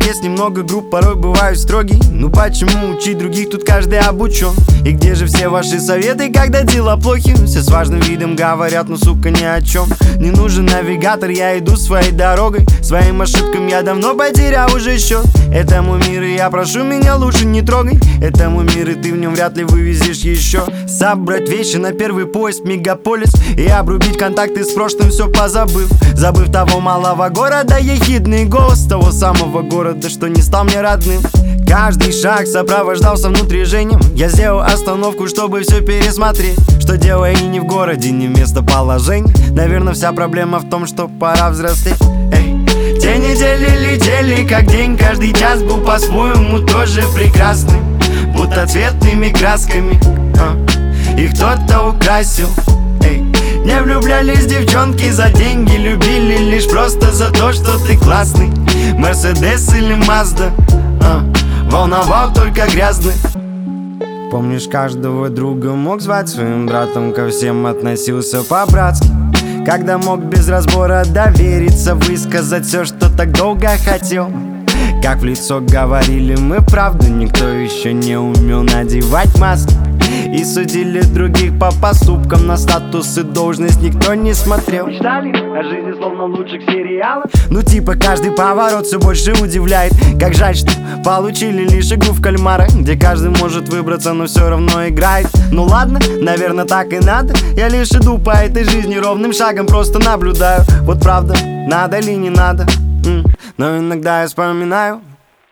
есть немного груб, порой бываю строгий. Ну почему учить других, тут каждый обучен? И где же все ваши советы, когда дела плохи? Все с важным видом говорят, ну сука ни о чем. Не нужен навигатор, я иду своей дорогой. Своим ошибкам я давно потерял уже счет. Это мой мир, и я прошу, меня лучше не трогай. Это мой мир, и ты в нем вряд ли вывезешь еще. Собрать вещи на первый поезд в мегаполис и обрубить контакты с прошлым, все позабыв. Забыв того малого города, ехидный голос того самого города, что не стал мне родным. Каждый шаг сопровождался внутрижением. Я сделал остановку, чтобы все пересмотреть. Что дело и не в городе, не в местоположении. Наверное, вся проблема в том, что пора взрослеть. Те недели летели как день, каждый час был по-своему тоже прекрасный, будто цветными красками их кто-то украсил. Не влюблялись девчонки за деньги, любили лишь просто за то, что ты классный. Мерседес или Мазда, волновал только грязный. Помнишь, каждого друга мог звать своим братом, ко всем относился по-братски. Когда мог без разбора довериться, высказать все, что так долго хотел. Как в лицо говорили мы правду, никто еще не умел надевать маски. И судили других по поступкам, на статус и должность никто не смотрел. Мечтали о жизни словно в лучших сериалах. Ну типа каждый поворот все больше удивляет. Как жаль, что получили лишь игру в кальмара, где каждый может выбраться, но все равно играет. Ну ладно, наверное так и надо. Я лишь иду по этой жизни ровным шагом, просто наблюдаю. Вот правда, надо ли не надо, но иногда я вспоминаю.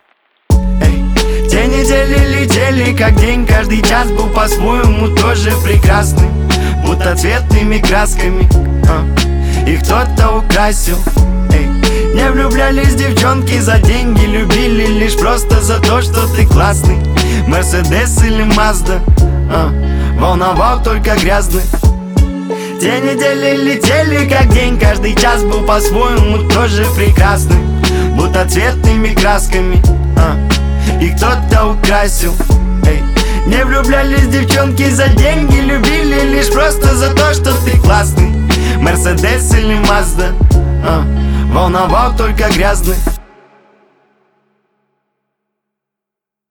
Те недели летели как день, каждый час был по-своему тоже прекрасный, будто цветными красками их кто-то украсил. Не влюблялись девчонки за деньги, любили лишь просто за то, что ты классный. Мерседес или Мазда, волновал только грязный. Те недели летели как день, каждый час был по-своему тоже прекрасный, будто цветными красками и кто-то украсил. Не влюблялись девчонки за деньги, любили лишь просто за то, что ты классный. Мерседес или Мазда, волновал только грязный.